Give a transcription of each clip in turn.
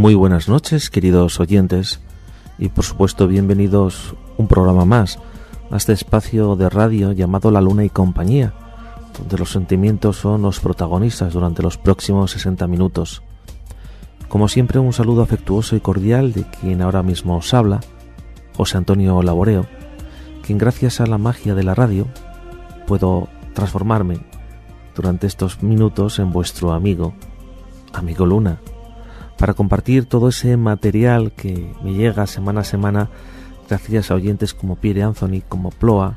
Muy buenas noches, queridos oyentes, y por supuesto bienvenidos un programa más a este espacio de radio llamado La Luna y Compañía, donde los sentimientos son los protagonistas durante los próximos 60 minutos. Como siempre, un saludo afectuoso y cordial de quien ahora mismo os habla, José Antonio Laboreo, quien gracias a la magia de la radio puedo transformarme durante estos minutos en vuestro amigo Luna, para compartir todo ese material que me llega semana a semana gracias a oyentes como Pierre Anthony, como Ploa,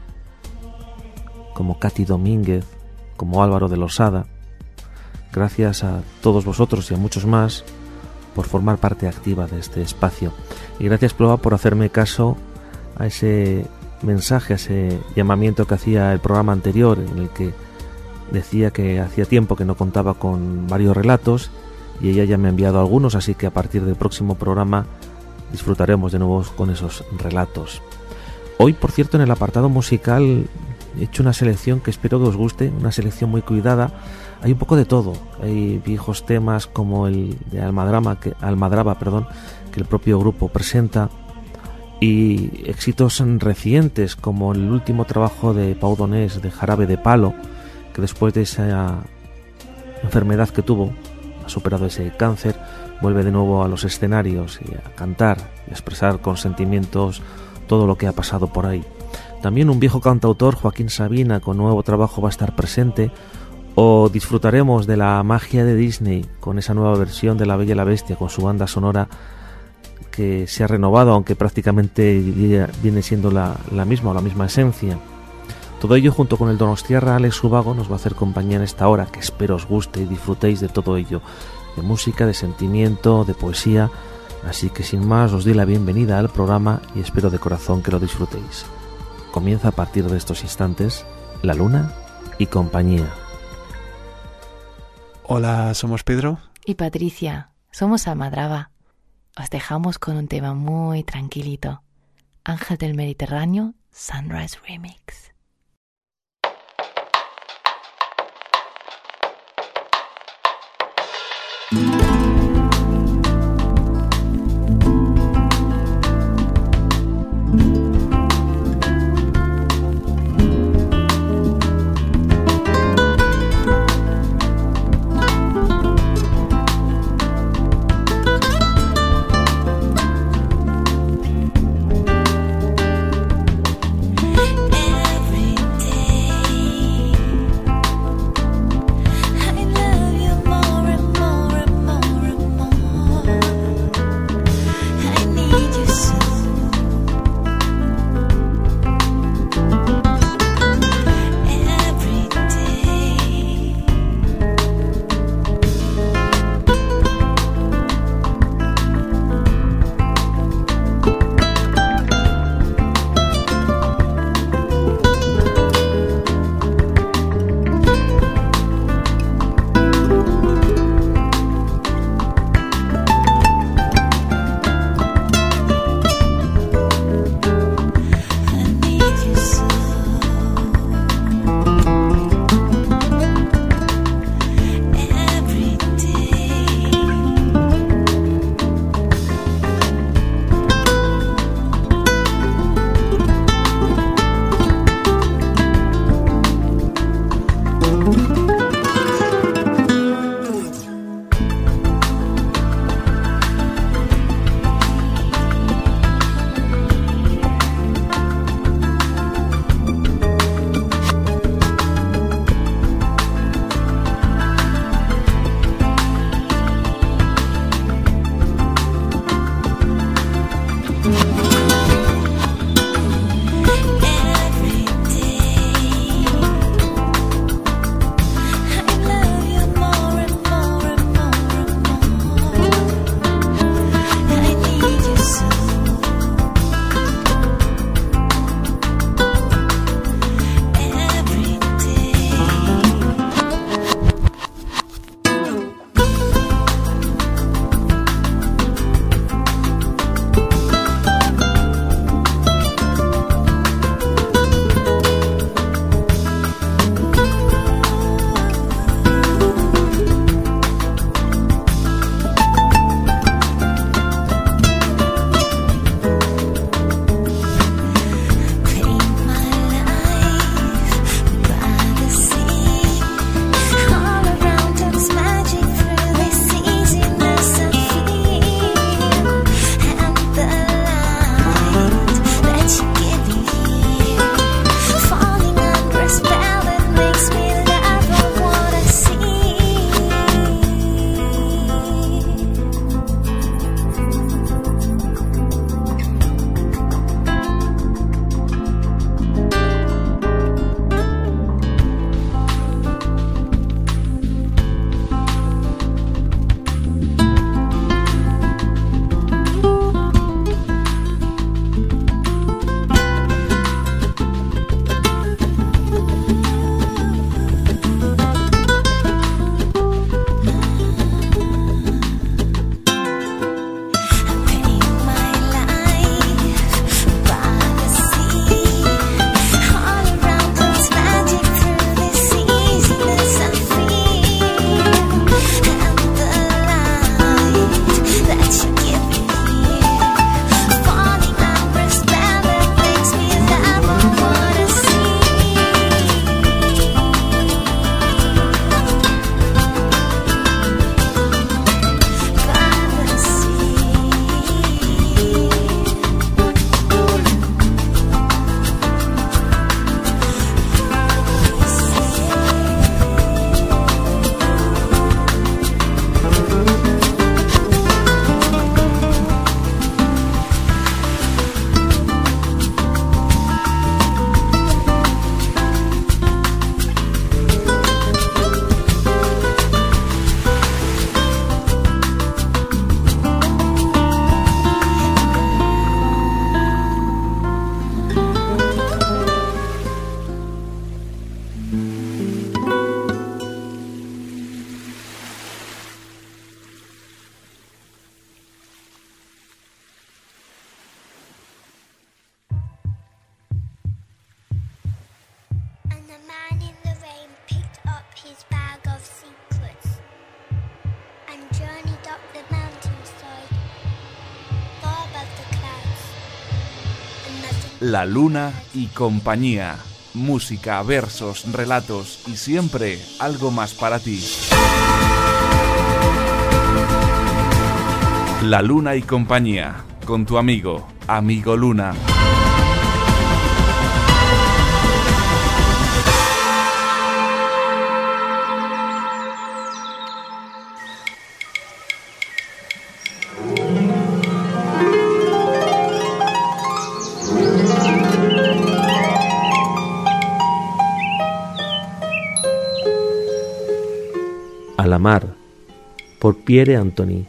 como Katy Domínguez, como Álvaro de Losada. Gracias a todos vosotros y a muchos más por formar parte activa de este espacio. Y gracias, Ploa, por hacerme caso a ese mensaje, a ese llamamiento que hacía el programa anterior, en el que decía que hacía tiempo que no contaba con varios relatos, y ella ya me ha enviado algunos, así que a partir del próximo programa disfrutaremos de nuevo con esos relatos. Hoy, por cierto, en el apartado musical he hecho una selección que espero que os guste, una selección muy cuidada. Hay un poco de todo, hay viejos temas como el de Almadraba, que el propio grupo presenta, y éxitos recientes como el último trabajo de Pau Donés, de Jarabe de Palo, que después de esa enfermedad que tuvo, ha superado ese cáncer, vuelve de nuevo a los escenarios y a cantar y a expresar con sentimientos todo lo que ha pasado por ahí. También un viejo cantautor, Joaquín Sabina, con nuevo trabajo va a estar presente, o disfrutaremos de la magia de Disney con esa nueva versión de La Bella y la Bestia, con su banda sonora que se ha renovado, aunque prácticamente viene siendo la misma esencia. Todo ello junto con el donostiarra Alex Ubago nos va a hacer compañía en esta hora, que espero os guste y disfrutéis de todo ello, de música, de sentimiento, de poesía. Así que sin más os doy la bienvenida al programa y espero de corazón que lo disfrutéis. Comienza a partir de estos instantes La Luna y Compañía. Hola, somos Pedro y Patricia, somos Almadraba. Os dejamos con un tema muy tranquilito, Ángel del Mediterráneo, Sunrise Remix. Every La Luna y compañía. Música, versos, relatos y siempre algo más para ti. La Luna y compañía, con tu amigo Luna. A la mar, por Pierre Anthony.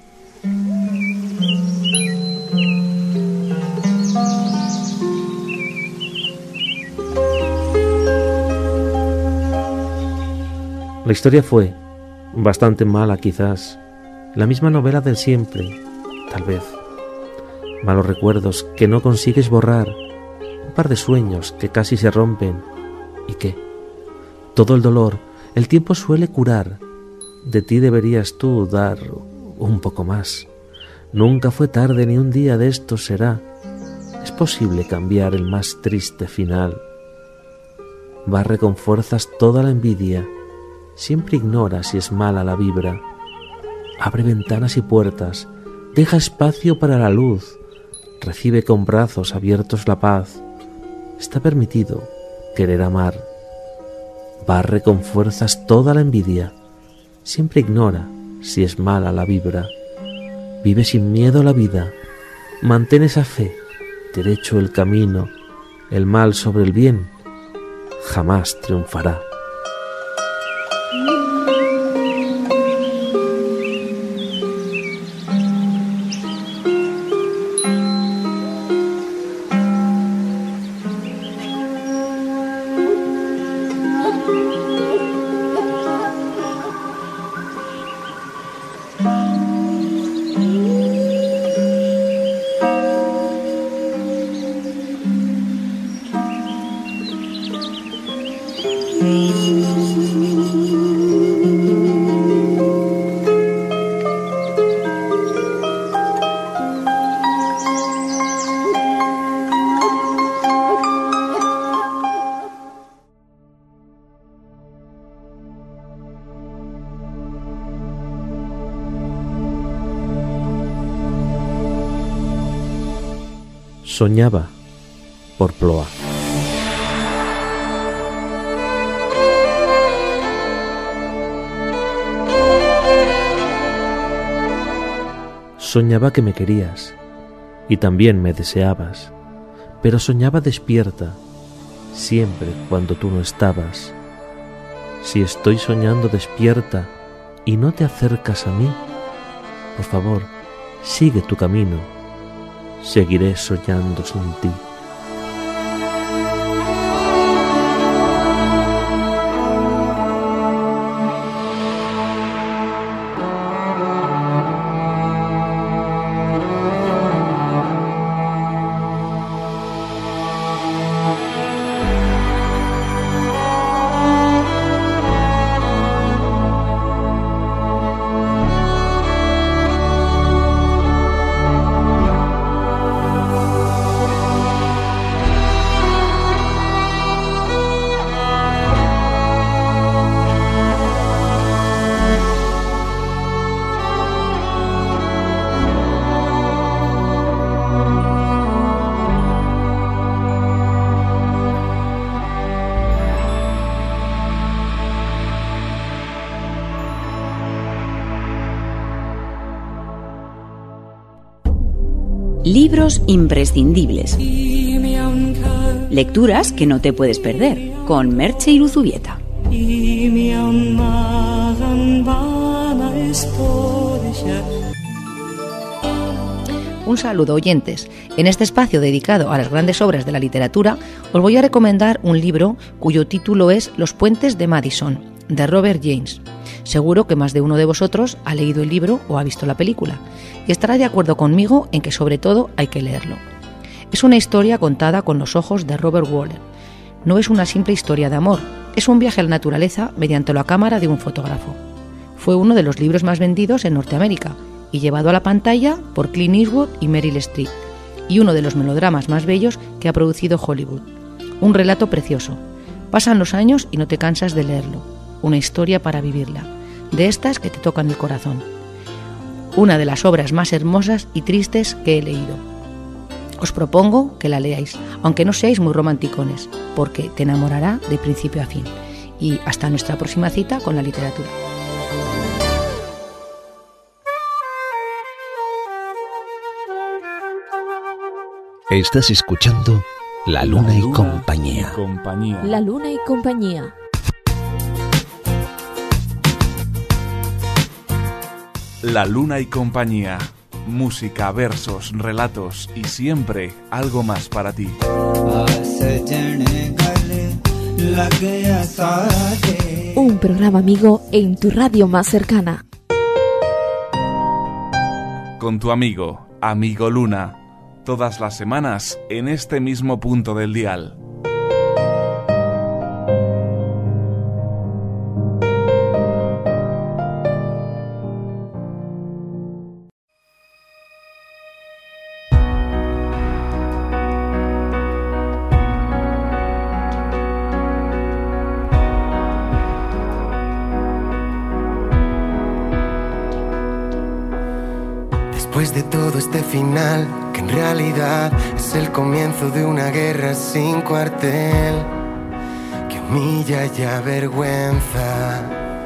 La historia fue bastante mala, quizás, la misma novela del siempre, tal vez. Malos recuerdos que no consigues borrar, un par de sueños que casi se rompen, y que todo el dolor el tiempo suele curar. De ti deberías tú dar un poco más. Nunca fue tarde ni un día de estos será. Es posible cambiar el más triste final. Barre con fuerzas toda la envidia. Siempre ignora si es mala la vibra. Abre ventanas y puertas. Deja espacio para la luz. Recibe con brazos abiertos la paz. Está permitido querer amar. Barre con fuerzas toda la envidia. Siempre ignora si es mala la vibra. Vive sin miedo la vida. Mantén esa fe, derecho el camino. El mal sobre el bien jamás triunfará. Soñaba, por Ploa. Soñaba que me querías y también me deseabas, pero soñaba despierta, siempre cuando tú no estabas. Si estoy soñando despierta y no te acercas a mí, por favor, sigue tu camino. Seguiré soñando sin ti. Libros imprescindibles. Lecturas que no te puedes perder, con Merche Iruzubieta. Un saludo, oyentes. En este espacio dedicado a las grandes obras de la literatura, os voy a recomendar un libro cuyo título es Los puentes de Madison, de Robert James. Seguro que más de uno de vosotros ha leído el libro o ha visto la película, y estará de acuerdo conmigo en que sobre todo hay que leerlo. Es una historia contada con los ojos de Robert Waller. No es una simple historia de amor, es un viaje a la naturaleza mediante la cámara de un fotógrafo. Fue uno de los libros más vendidos en Norteamérica y llevado a la pantalla por Clint Eastwood y Meryl Streep, y uno de los melodramas más bellos que ha producido Hollywood. Un relato precioso. Pasan los años y no te cansas de leerlo. Una historia para vivirla, de estas que te tocan el corazón. Una de las obras más hermosas y tristes que he leído. Os propongo que la leáis, aunque no seáis muy romanticones, porque te enamorará de principio a fin. Y hasta nuestra próxima cita con la literatura. Estás escuchando La Luna y Compañía. La Luna y Compañía. La Luna y Compañía. Música, versos, relatos y siempre algo más para ti. Un programa amigo en tu radio más cercana. Con tu amigo Luna. Todas las semanas en este mismo punto del dial. Después de todo este final, que en realidad es el comienzo de una guerra sin cuartel, que humilla y avergüenza.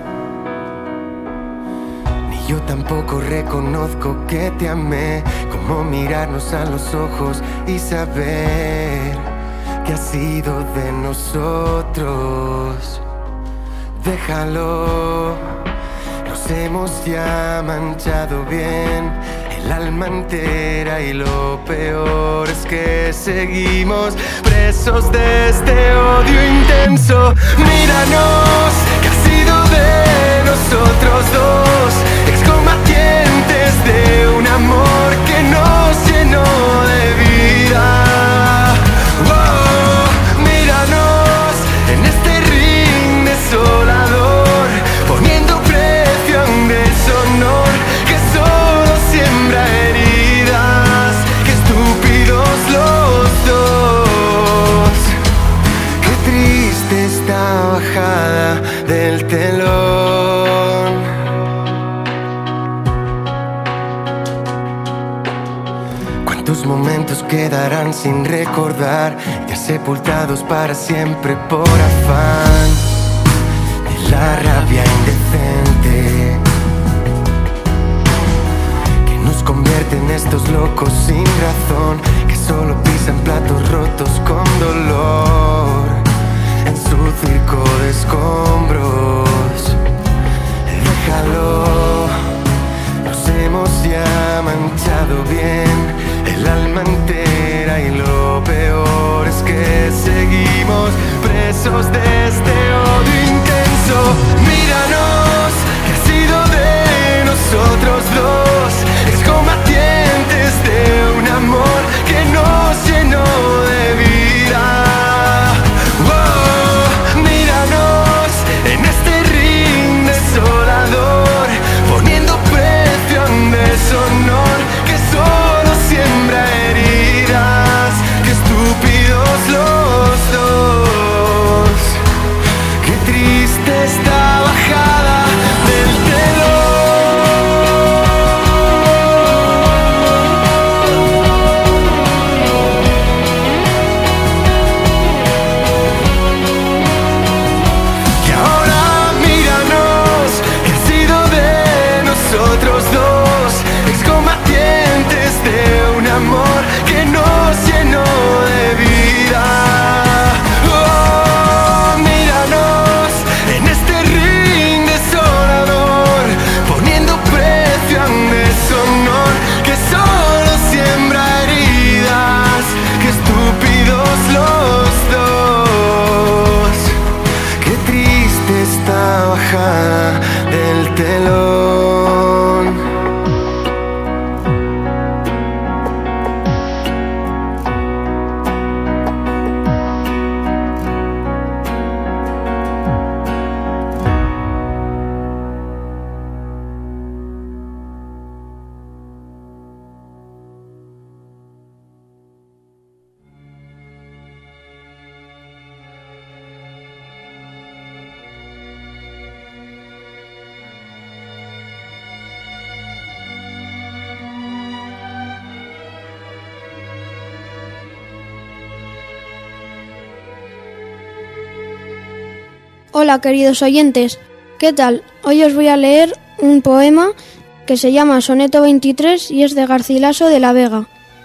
Ni yo tampoco reconozco que te amé, como mirarnos a los ojos y saber que ha sido de nosotros. Déjalo, nos hemos ya manchado bien el alma entera y lo peor es que seguimos presos de este odio intenso. Míranos, que ha sido de nosotros dos, excombatientes de un amor que nos llenó de vida. Oh, míranos en este ring desolador, poniendo precio a un deshonor que solo siembra heridas. Qué estúpidos los dos. Qué triste esta bajada del telón. ¿Cuántos momentos quedarán sin recordar, ya sepultados para siempre por afán de la rabia indecente que nos convierte en estos locos sin razón, que solo pisan platos rotos con dolor en su circo de escombros? Déjalo, nos hemos ya manchado bien el alma entera y lo peor es que seguimos presos de este odio intenso. Míranos, que ha sido de nosotros dos, excombatientes de un amor que nos llenó de vida. Oh, míranos en este ring desolador, Hola, queridos oyentes. ¿Qué tal? Hoy os voy a leer un poema que se llama Soneto 23 y es de Garcilaso de la Vega.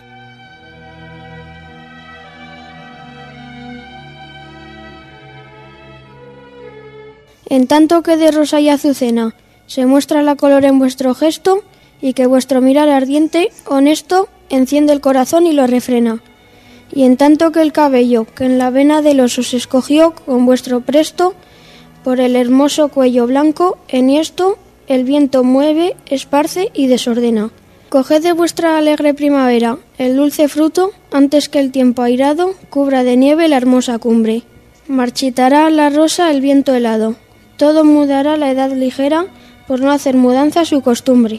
En tanto que de rosa y azucena se muestra la color en vuestro gesto y que vuestro mirar ardiente, honesto, enciende el corazón y lo refrena. Y en tanto que el cabello que en la vena del oso se escogió con vuestro presto, por el hermoso cuello blanco enhiesto, el viento mueve, esparce y desordena. Coged de vuestra alegre primavera el dulce fruto, antes que el tiempo airado cubra de nieve la hermosa cumbre. Marchitará la rosa el viento helado, todo mudará la edad ligera, por no hacer mudanza su costumbre.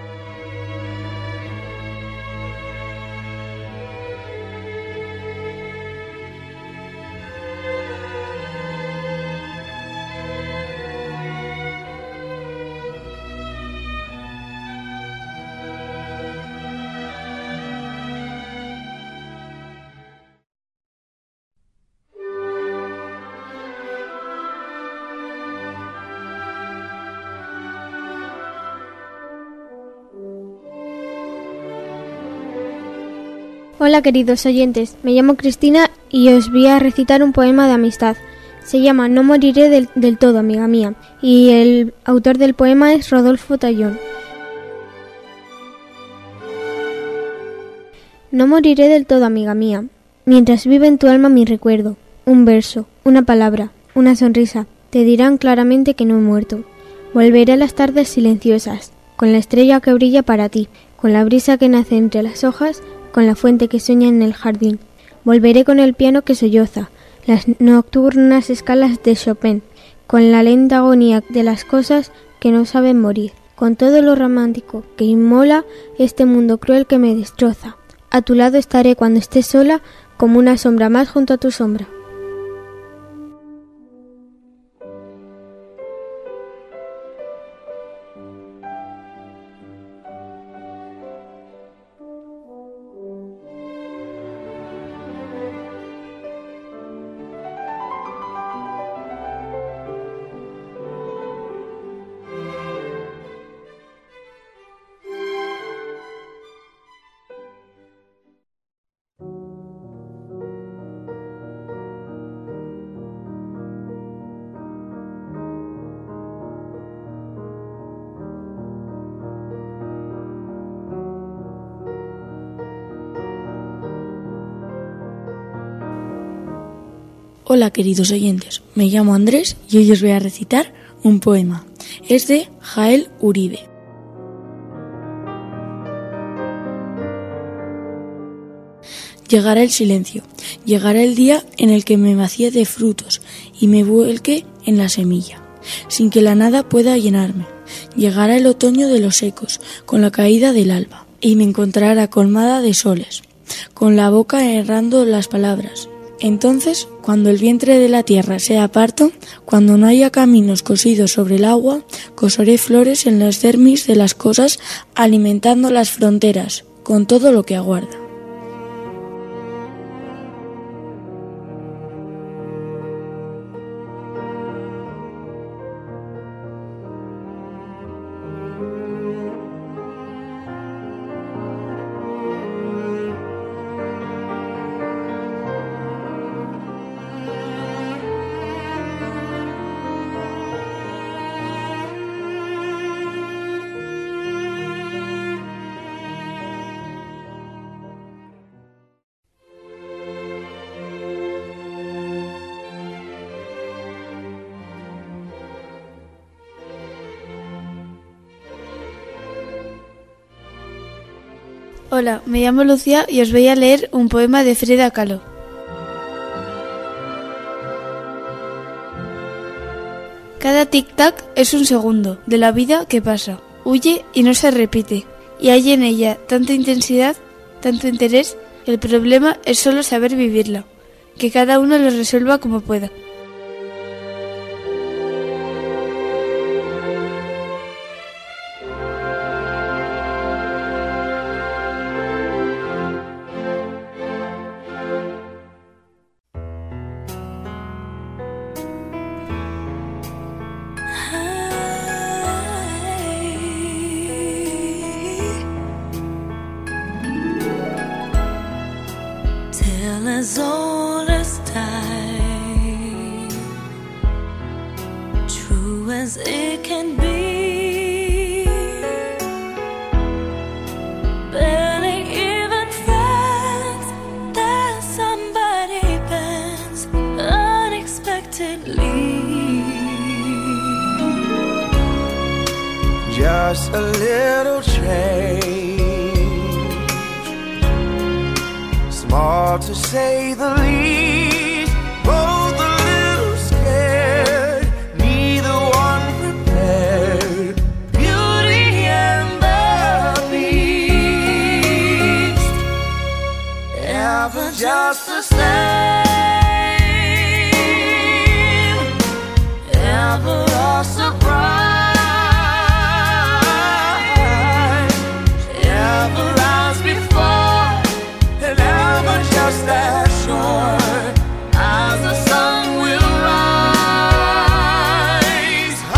Hola queridos oyentes, me llamo Cristina y os voy a recitar un poema de amistad. Se llama No moriré del todo, amiga mía, y el autor del poema es Rodolfo Tallón. No moriré del todo, amiga mía, mientras vive en tu alma mi recuerdo. Un verso, una palabra, una sonrisa, te dirán claramente que no he muerto. Volveré a las tardes silenciosas, con la estrella que brilla para ti, con la brisa que nace entre las hojas, con la fuente que sueña en el jardín. Volveré con el piano que solloza, las nocturnas escalas de Chopin, con la lenta agonía de las cosas que no saben morir, con todo lo romántico que inmola este mundo cruel que me destroza. A tu lado estaré cuando estés sola, como una sombra más junto a tu sombra. Hola queridos oyentes, me llamo Andrés y hoy os voy a recitar un poema. Es de Jael Uribe. Llegará el silencio, llegará el día en el que me vacíe de frutos y me vuelque en la semilla, sin que la nada pueda llenarme. Llegará el otoño de los ecos, con la caída del alba, y me encontrará colmada de soles, con la boca errando las palabras. Entonces, cuando el vientre de la tierra sea parto, cuando no haya caminos cosidos sobre el agua, coseré flores en las dermis de las cosas, alimentando las fronteras, con todo lo que aguarda. Hola, me llamo Lucía y os voy a leer un poema de Frida Kahlo. Cada tic-tac es un segundo de la vida que pasa, huye y no se repite, y hay en ella tanta intensidad, tanto interés, el problema es solo saber vivirla, que cada uno lo resuelva como pueda. a little change. Small to say the least, both a little scared, neither one prepared. Beauty and the Beast, ever just the same, ever a surprise, ever as before, and ever just as sure as the sun will rise. Oh,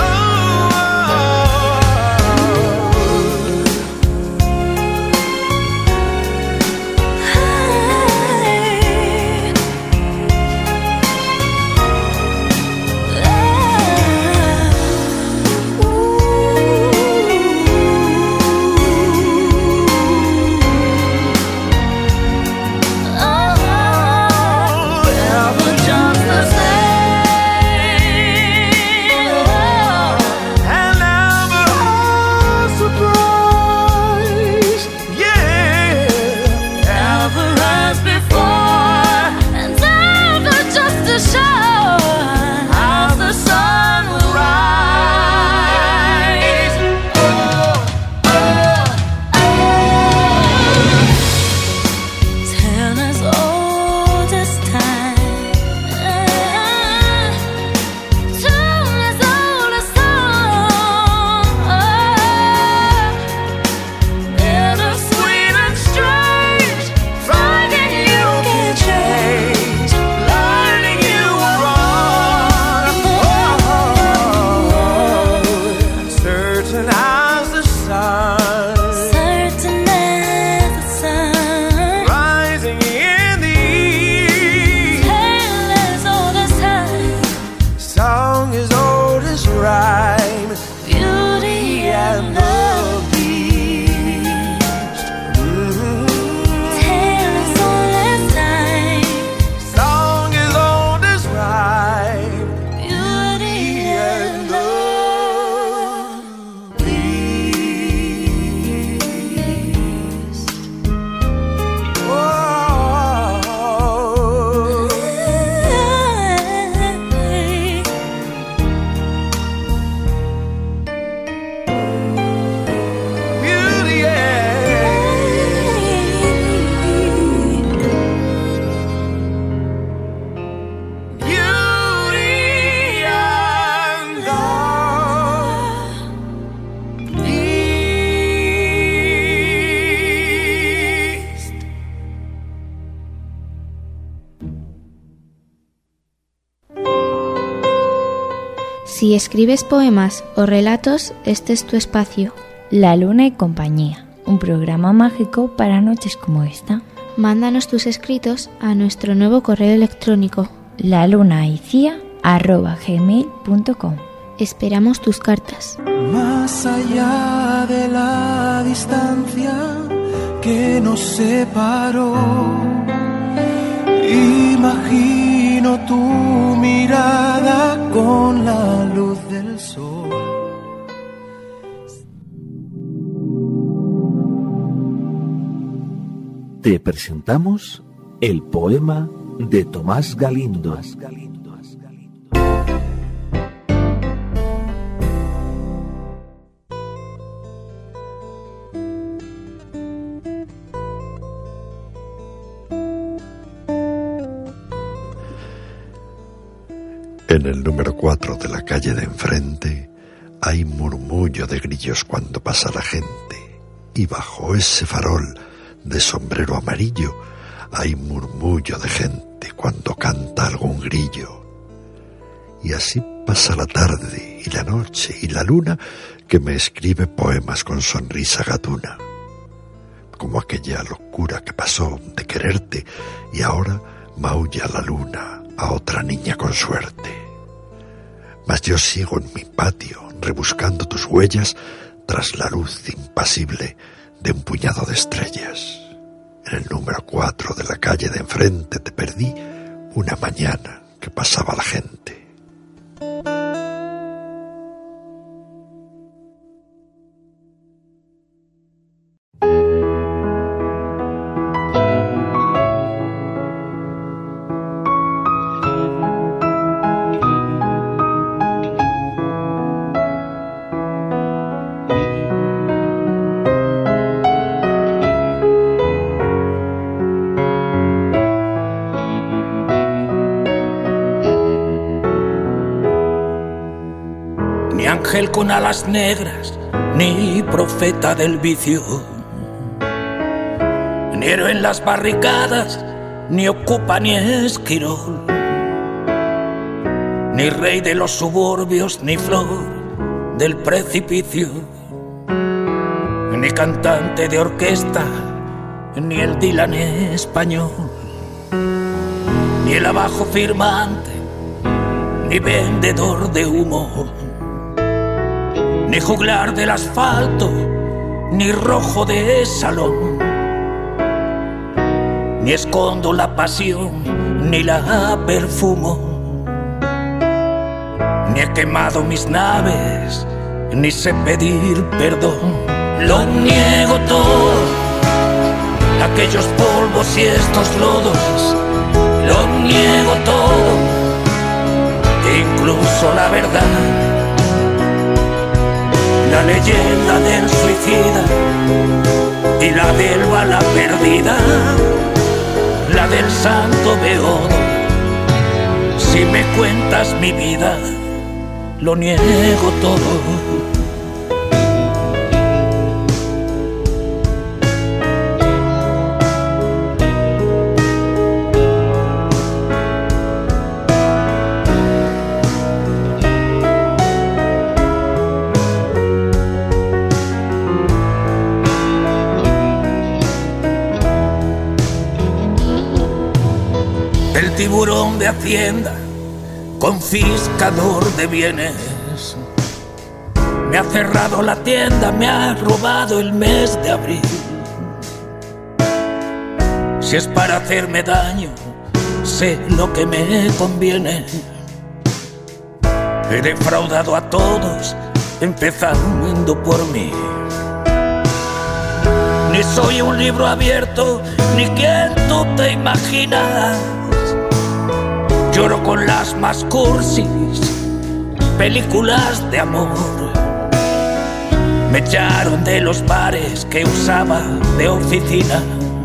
Si escribes poemas o relatos, este es tu espacio. La Luna y Compañía, un programa mágico para noches como esta. Mándanos tus escritos a nuestro nuevo correo electrónico lalunaicia@gmail.com. Esperamos tus cartas. Más allá de la distancia que nos separó, imagino tu mirada con la luz del sol. Te presentamos el poema de Tomás Galindo. En el número 4 de la calle de enfrente hay murmullo de grillos cuando pasa la gente, y bajo ese farol de sombrero amarillo hay murmullo de gente cuando canta algún grillo. Y así pasa la tarde y la noche y la luna que me escribe poemas con sonrisa gatuna, como aquella locura que pasó de quererte y ahora maulla la luna a otra niña con suerte. Mas yo sigo en mi patio rebuscando tus huellas tras la luz impasible de un puñado de estrellas. En el número 4 de la calle de enfrente te perdí una mañana que pasaba la gente. ángel con alas negras, ni profeta del vicio, ni héroe en las barricadas, ni ocupa ni esquirol, ni rey de los suburbios, ni flor del precipicio, ni cantante de orquesta, ni el Dylan español, ni el abajo firmante, ni vendedor de humo, ni juglar del asfalto, ni rojo de salón, ni escondo la pasión, ni la perfumo, ni he quemado mis naves, ni sé pedir perdón. Lo niego todo, aquellos polvos y estos lodos, lo niego todo, incluso la verdad, la leyenda del suicida y la del bala perdida, la del santo beodo. Si me cuentas mi vida, lo niego todo. El tiburón de Hacienda, confiscador de bienes, me ha cerrado la tienda, me ha robado el mes de abril. Si es para hacerme daño, sé lo que me conviene. He defraudado a todos, empezando por mí. Ni soy un libro abierto, ni quien tú te imaginas. Lloro con las más cursis películas de amor. Me echaron de los bares que usaba de oficina,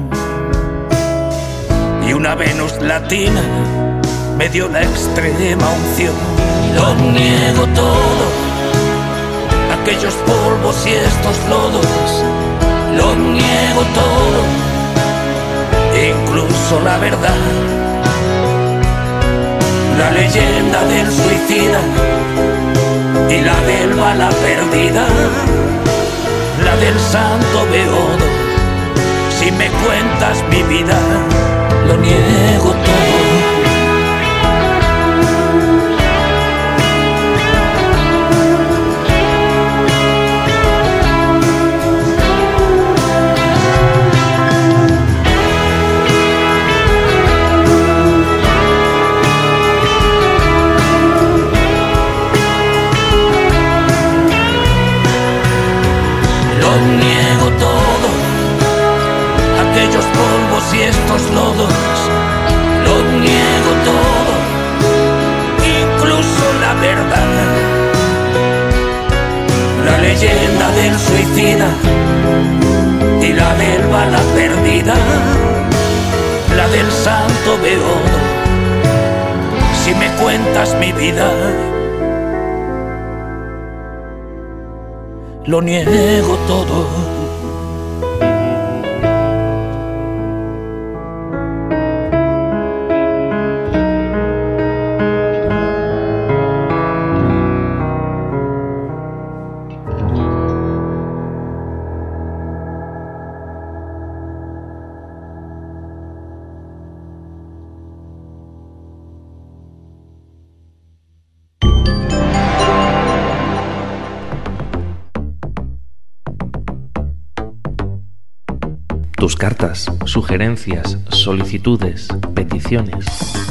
y una Venus latina me dio la extrema unción. Lo niego todo, aquellos polvos y estos lodos, lo niego todo, incluso la verdad, la leyenda del suicida y la del bala perdida, la del santo beodo. Si me cuentas mi vida, lo niego todo. Lo niego todo, aquellos polvos y estos lodos, lo niego todo, incluso la verdad, la leyenda del suicida y la del bala perdida, la del santo beodo. Si me cuentas mi vida, lo niego todo. Tus cartas, sugerencias, solicitudes, peticiones.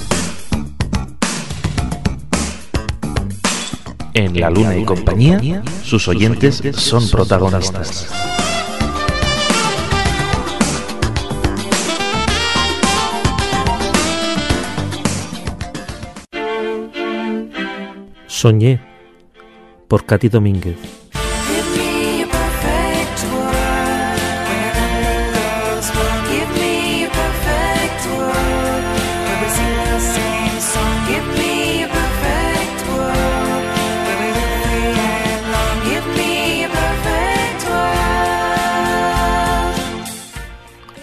En La Luna y Compañía, sus oyentes son protagonistas. Soñé, por Katy Domínguez.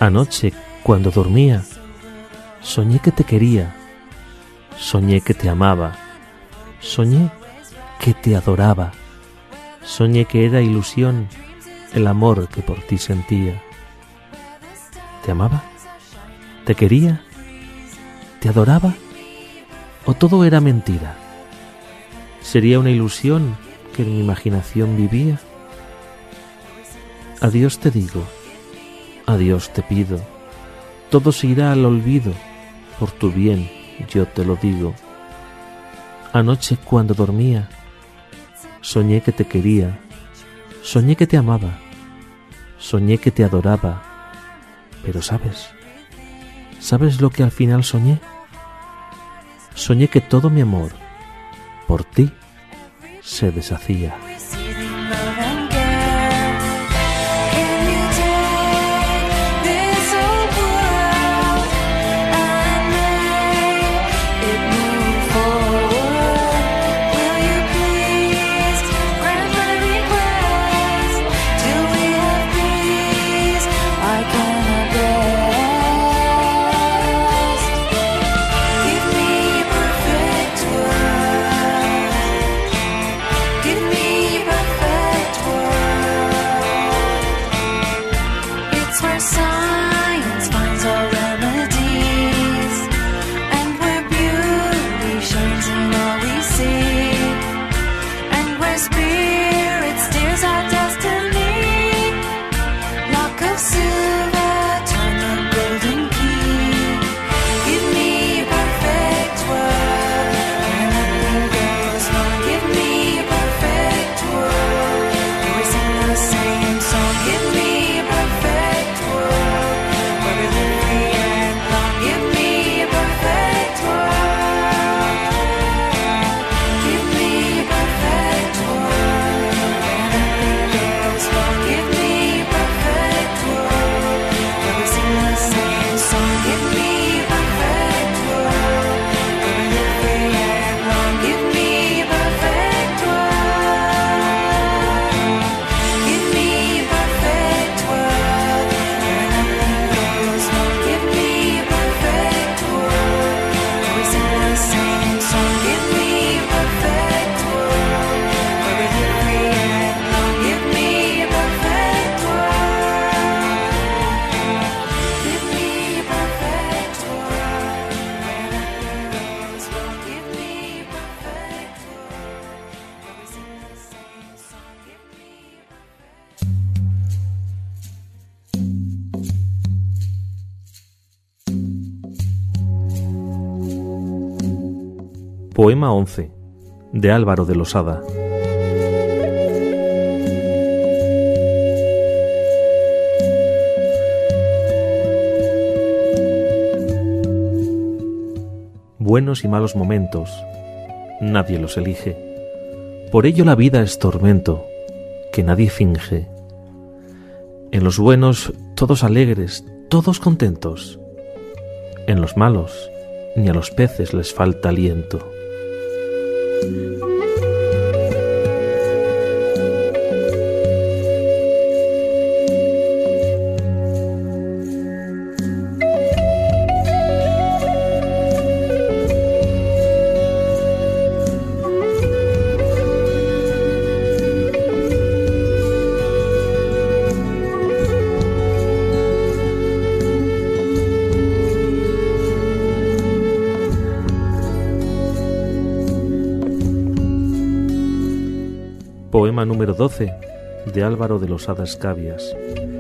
Anoche, cuando dormía, soñé que te quería, soñé que te amaba, soñé que te adoraba, soñé que era ilusión el amor que por ti sentía. ¿Te amaba? ¿Te quería? ¿Te adoraba? ¿O todo era mentira? ¿Sería una ilusión que en mi imaginación vivía? Adiós te digo, adiós te pido, todo se irá al olvido, por tu bien yo te lo digo. Anoche cuando dormía, soñé que te quería, soñé que te amaba, soñé que te adoraba, pero ¿sabes lo que al final soñé? Soñé que todo mi amor por ti se deshacía. Poema 11, de Álvaro de Losada. Buenos y malos momentos, nadie los elige. Por ello la vida es tormento, que nadie finge. En los buenos, todos alegres, todos contentos. En los malos, ni a los peces les falta aliento. Poema número 12, de Álvaro de Losada Escabias.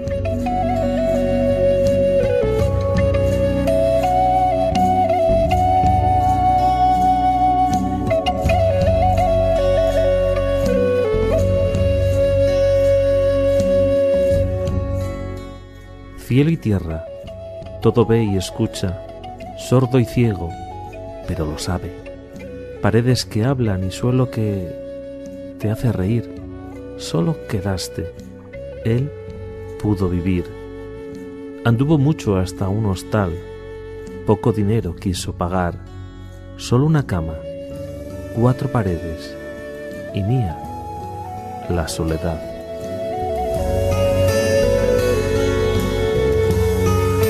Cielo y tierra, todo ve y escucha, sordo y ciego, pero lo sabe. Paredes que hablan y suelo que te hace reír, solo quedaste, él pudo vivir. Anduvo mucho hasta un hostal, poco dinero quiso pagar, solo una cama, 4 paredes, y mía, la soledad.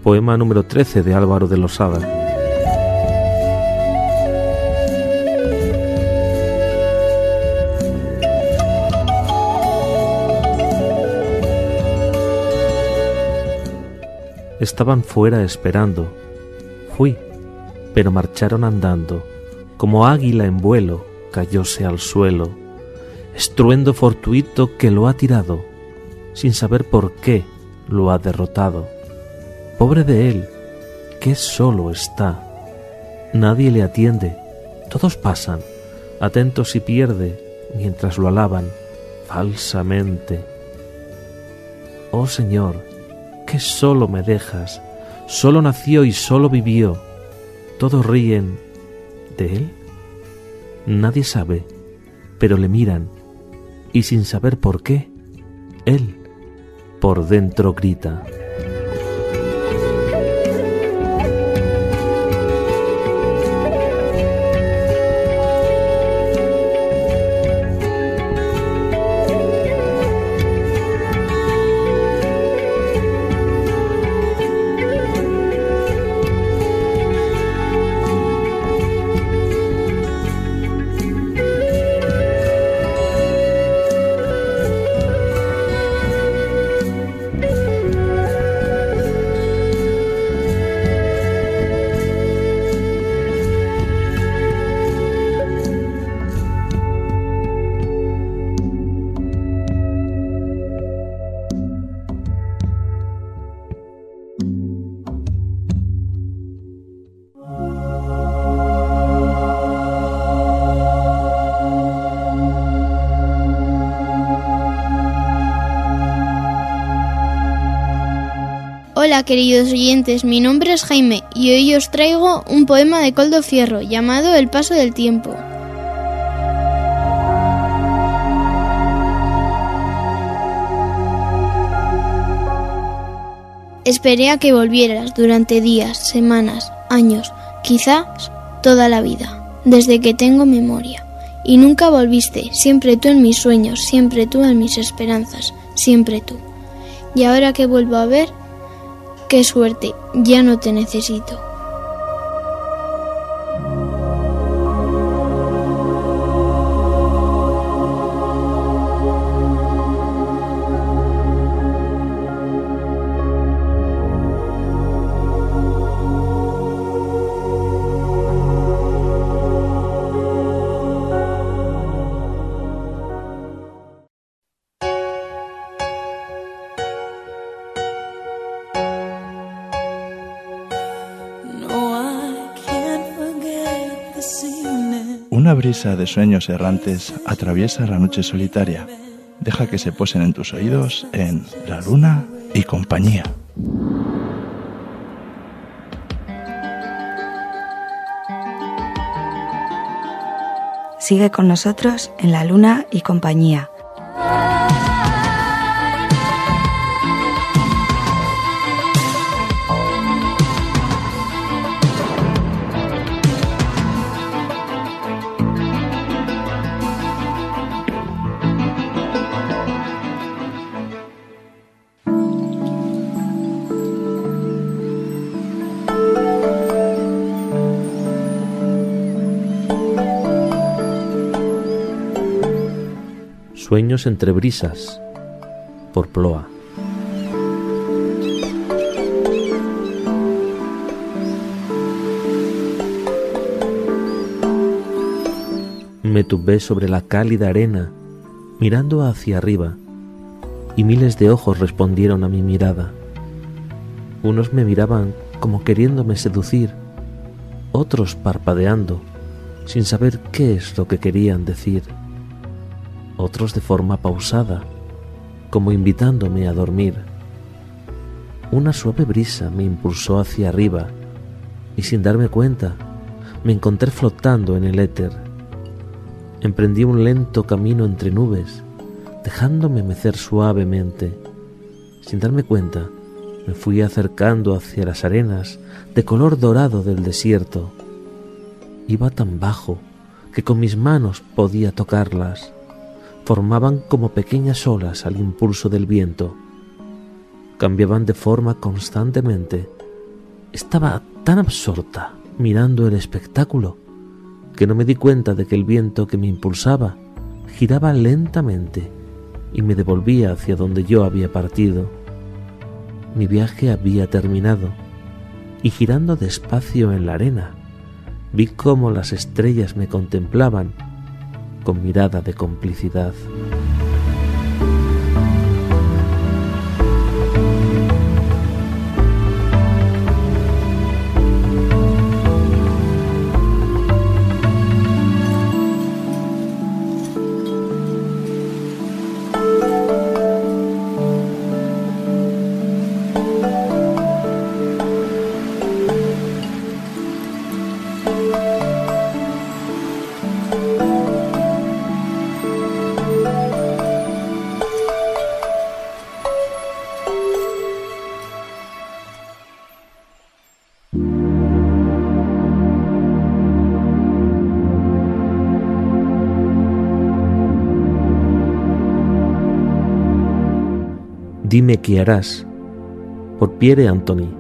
poema número 13 de Álvaro de Losada. Estaban fuera esperando. Fui, pero marcharon andando. Como águila en vuelo, cayóse al suelo. Estruendo fortuito que lo ha tirado, sin saber por qué lo ha derrotado. Pobre de él, que solo está. Nadie le atiende, todos pasan, atentos y pierde, mientras lo alaban falsamente. Oh Señor, que solo me dejas, solo nació y solo vivió. Todos ríen de él. Nadie sabe, pero le miran, y sin saber por qué, él por dentro grita. Hola queridos oyentes, mi nombre es Jaime y hoy os traigo un poema de Koldo Fierro llamado El paso del tiempo. Esperé a que volvieras durante días, semanas, años, quizás toda la vida, desde que tengo memoria. Y nunca volviste, siempre tú en mis sueños, siempre tú en mis esperanzas, siempre tú. Y ahora que vuelvo a ver, qué suerte, ya no te necesito. Una brisa de sueños errantes atraviesa la noche solitaria. Deja que se posen en tus oídos en La Luna y Compañía. Sigue con nosotros en La Luna y Compañía. Sueños entre brisas, por Ploa. Me tumbé sobre la cálida arena, mirando hacia arriba, y miles de ojos respondieron a mi mirada. Unos me miraban como queriéndome seducir, otros parpadeando, sin saber qué es lo que querían decir. Otros de forma pausada, como invitándome a dormir. Una suave brisa me impulsó hacia arriba y sin darme cuenta me encontré flotando en el éter. Emprendí un lento camino entre nubes, dejándome mecer suavemente. Sin darme cuenta me fui acercando hacia las arenas de color dorado del desierto. Iba tan bajo que con mis manos podía tocarlas. Formaban como pequeñas olas al impulso del viento. Cambiaban de forma constantemente Estaba tan absorta mirando el espectáculo que no me di cuenta de que el viento que me impulsaba giraba lentamente y me devolvía hacia donde yo había partido. Mi viaje había terminado y girando despacio en la arena vi cómo las estrellas me contemplaban con mirada de complicidad. Dime qué harás, por Pierre Anthony.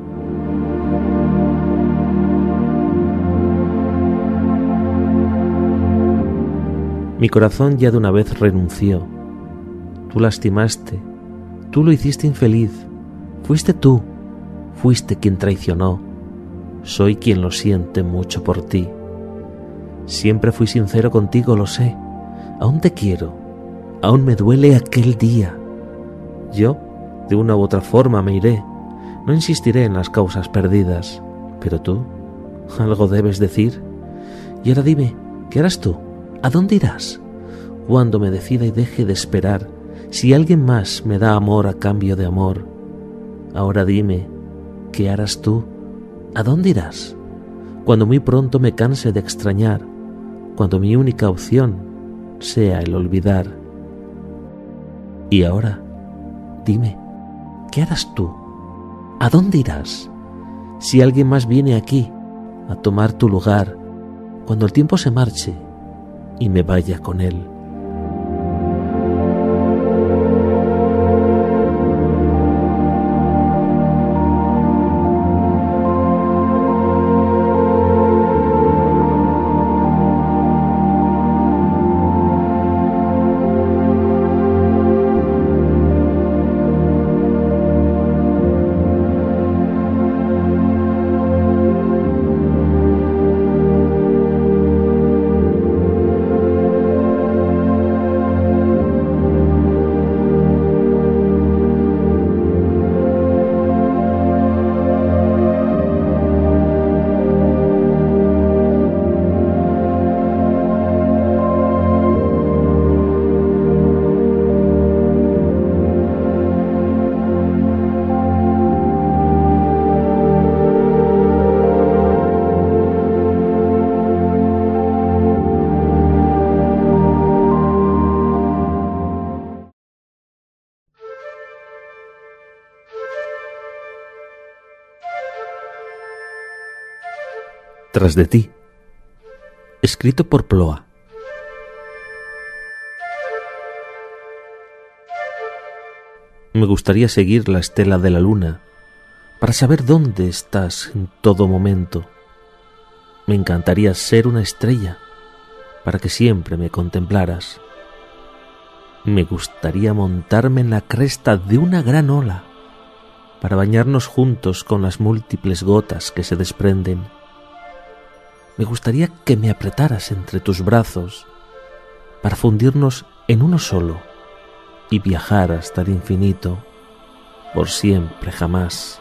Mi corazón ya de una vez renunció. Tú lastimaste, tú lo hiciste infeliz. Fuiste tú, fuiste quien traicionó. Soy quien lo siente mucho por ti. Siempre fui sincero contigo, lo sé. Aún te quiero, aún me duele aquel día. Yo, de una u otra forma me iré. No insistiré en las causas perdidas. Pero tú, algo debes decir. Y ahora dime, ¿qué harás tú? ¿A dónde irás? Cuando me decida y deje de esperar, si alguien más me da amor a cambio de amor. Ahora dime, ¿qué harás tú? ¿A dónde irás? Cuando muy pronto me canse de extrañar, cuando mi única opción sea el olvidar. Y ahora, dime, ¿qué harás tú? ¿A dónde irás? Si alguien más viene aquí a tomar tu lugar, cuando el tiempo se marche y me vaya con él. Tras de ti, escrito por Ploa. Me gustaría seguir la estela de la luna para saber dónde estás en todo momento. Me encantaría ser una estrella para que siempre me contemplaras. Me gustaría montarme en la cresta de una gran ola para bañarnos juntos con las múltiples gotas que se desprenden. Me gustaría que me apretaras entre tus brazos para fundirnos en uno solo y viajar hasta el infinito, por siempre jamás.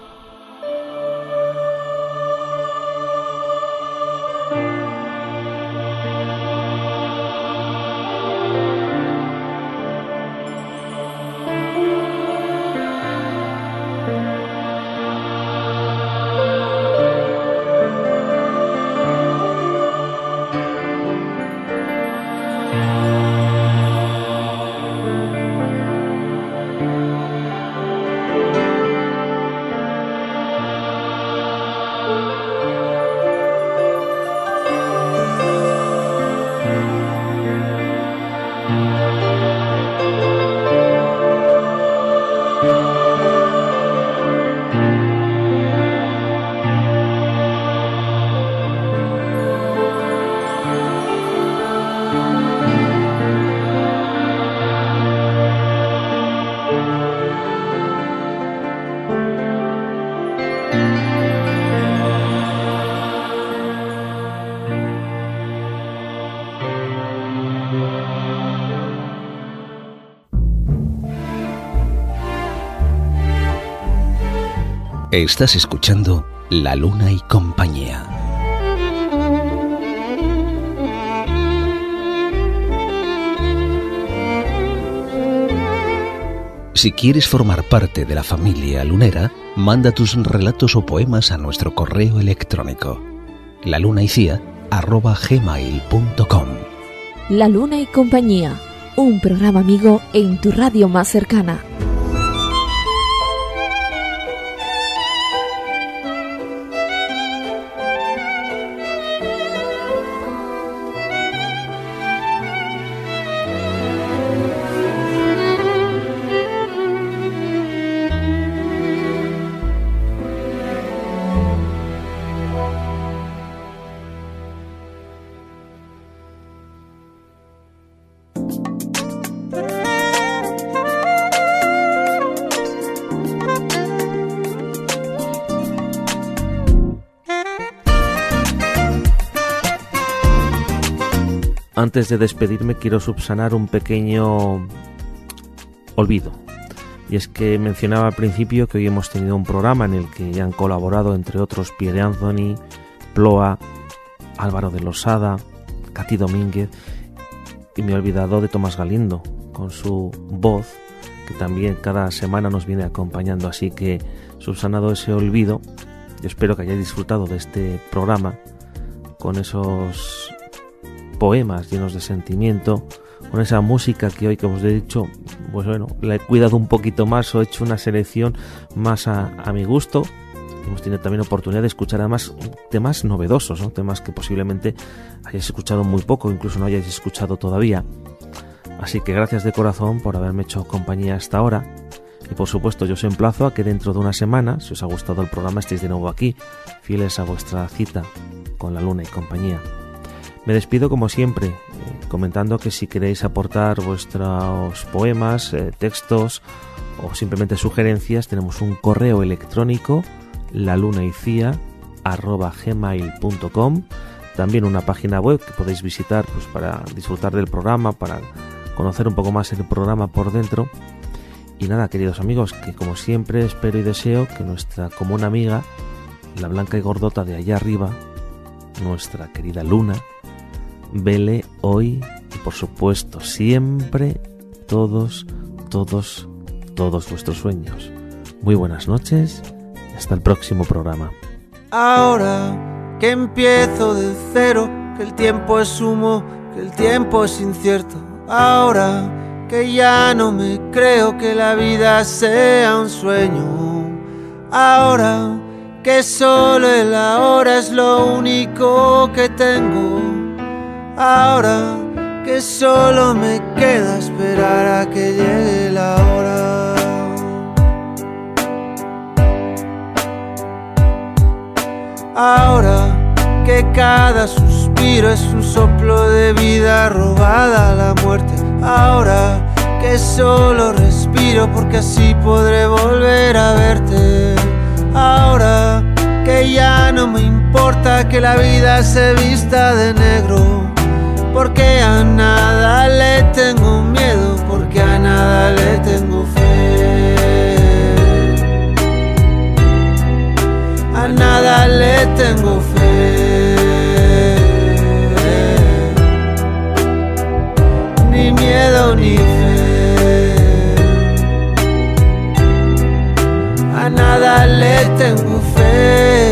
Estás escuchando La Luna y Compañía. Si quieres formar parte de la familia lunera, manda tus relatos o poemas a nuestro correo electrónico lalunaicia@gmail.com. La Luna y Compañía, un programa amigo en tu radio más cercana. Antes de despedirme quiero subsanar un pequeño olvido. Y es que mencionaba al principio que hoy hemos tenido un programa en el que ya han colaborado, entre otros, Pierre Anthony, Ploa, Álvaro de Losada, Katy Domínguez, y me he olvidado de Tomás Galindo, con su voz, que también cada semana nos viene acompañando. Así que, subsanado ese olvido, yo espero que hayáis disfrutado de este programa con esos poemas llenos de sentimiento, con esa música que hoy, como os he dicho, pues bueno, la he cuidado un poquito más, o he hecho una selección más a mi gusto. Hemos tenido también oportunidad de escuchar además temas novedosos, ¿no? Temas que posiblemente hayáis escuchado muy poco, incluso no hayáis escuchado todavía. Así que gracias de corazón por haberme hecho compañía hasta ahora. Y por supuesto yo os emplazo a que dentro de una semana, si os ha gustado el programa, estéis de nuevo aquí, fieles a vuestra cita con La Luna y Compañía. Me despido como siempre, comentando que si queréis aportar vuestros poemas, textos o simplemente sugerencias, tenemos un correo electrónico, lalunaicia@gmail.com, también una página web que podéis visitar pues para disfrutar del programa, para conocer un poco más el programa por dentro. Y nada, queridos amigos, que como siempre espero y deseo que nuestra común amiga, la blanca y gordota de allá arriba, nuestra querida Luna, vele hoy y por supuesto siempre todos vuestros sueños. Muy buenas noches y hasta el próximo programa. Ahora que empiezo de cero, que el tiempo es humo, que el tiempo es incierto. Ahora que ya no me creo que la vida sea un sueño. Ahora que solo el ahora es lo único que tengo. Ahora que solo me queda esperar a que llegue la hora. Ahora que cada suspiro es un soplo de vida robada a la muerte. Ahora que solo respiro porque así podré volver a verte. Ahora que ya no me importa que la vida se vista de negro, porque a nada le tengo miedo, porque a nada le tengo fe. A nada le tengo fe. Ni miedo ni fe. A nada le tengo fe.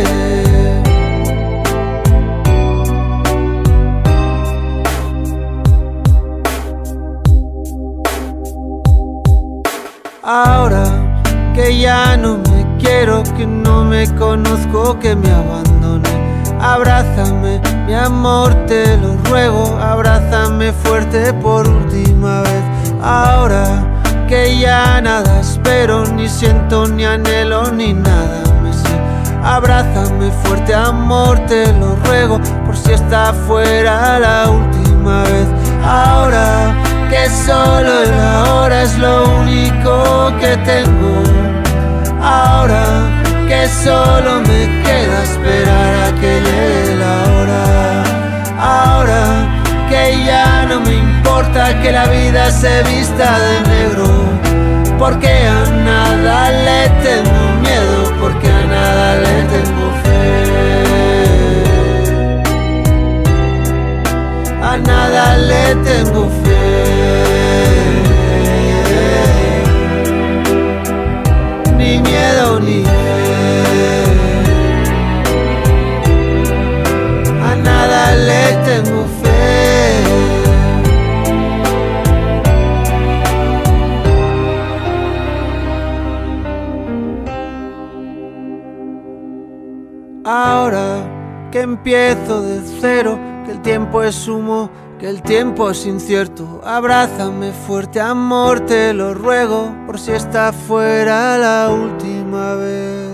Ahora que ya no me quiero, que no me conozco, que me abandone. Abrázame, mi amor, te lo ruego. Abrázame fuerte por última vez. Ahora que ya nada espero, ni siento, ni anhelo, ni nada me sé. Abrázame fuerte, amor, te lo ruego, por si está fuera la última vez. Ahora que solo el ahora es lo único que tengo. Ahora que solo me queda esperar a que llegue la hora. Ahora que ya no me importa que la vida se vista de negro, porque a nada le tengo miedo, porque a nada le tengo fe, a nada le tengo fe. Ni miedo ni fe, a nada le tengo fe. Ahora que empiezo de cero, que el tiempo es humo, que el tiempo es incierto, abrázame fuerte, amor, te lo ruego, por si esta fuera la última vez.